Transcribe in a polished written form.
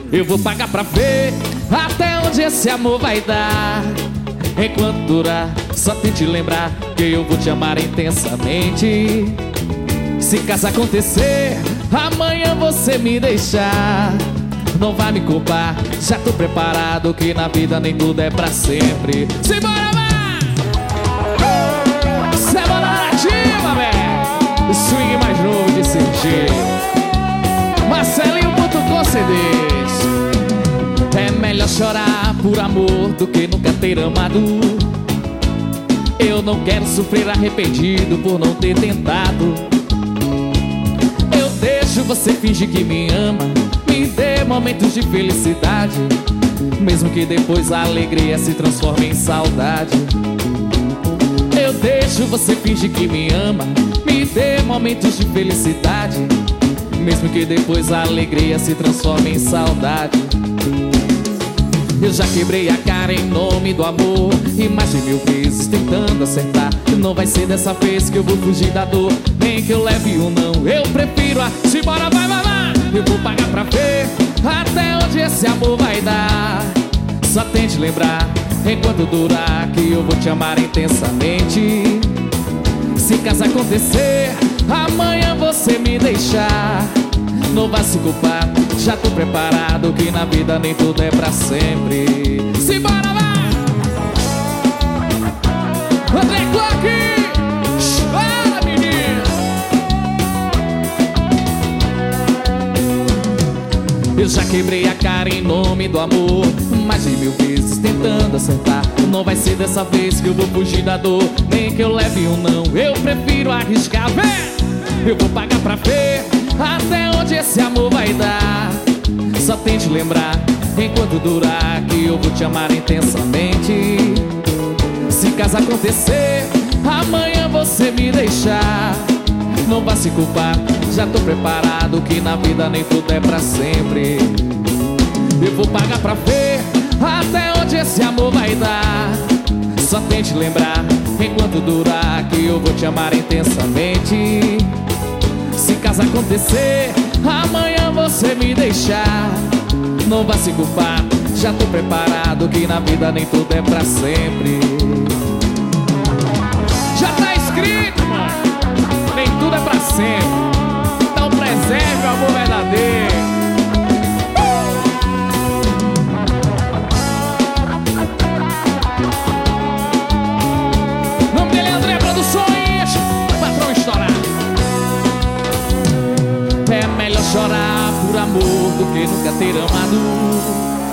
Eu vou pagar pra ver até onde esse amor vai dar. Enquanto durar, só tente lembrar que eu vou te amar intensamente. Se caso acontecer, amanhã você me deixar, não vai me culpar, já tô preparado que na vida nem tudo é pra sempre. Simbora, vai! Semana nativa, velho! Swing mais novo de Sergipe. Marcelinho.com CDs. É melhor chorar por amor do que nunca ter amado. Eu não quero sofrer arrependido por não ter tentado. Eu deixo você fingir que me ama, me dê momentos de felicidade, mesmo que depois a alegria se transforme em saudade. Eu deixo você fingir que me ama, me dê momentos de felicidade, mesmo que depois a alegria se transforme em saudade. Eu já quebrei a cara em nome do amor, e mais de 1000 vezes tentando acertar. Não vai ser dessa vez que eu vou fugir da dor, nem que eu leve um não, eu prefiro a... Simbora, vai, vai, vai! Eu vou pagar pra ver até onde esse amor vai dar. Só tente lembrar, enquanto durar, que eu vou te amar intensamente. Se caso acontecer, amanhã você me deixar, não vai se culpar, já tô preparado que na vida nem tudo é pra sempre. Simbora, vai! André Clark! Chora, menina! Eu já quebrei a cara em nome do amor, mais de 1000 vezes tentando acertar. Não vai ser dessa vez que eu vou fugir da dor, nem que eu leve um não, eu prefiro arriscar. Vem! Eu vou pagar pra ver até onde esse amor vai dar. Só tente lembrar, enquanto durar, que eu vou te amar intensamente. Se caso acontecer, amanhã você me deixar, não vai se culpar, já tô preparado que na vida nem tudo é pra sempre. Eu vou pagar pra ver até onde esse amor vai dar. Só tente lembrar, enquanto durar, que eu vou te amar intensamente. Se caso acontecer, amanhã você me deixar, não vai se culpar, já tô preparado que na vida nem tudo é pra sempre. Já tá escrito, mano, nem tudo é pra sempre. Então preserve o amor verdadeiro. O nome dele é André Produções, patrão estourar. É melhor chorar por amor do que nunca ter amado.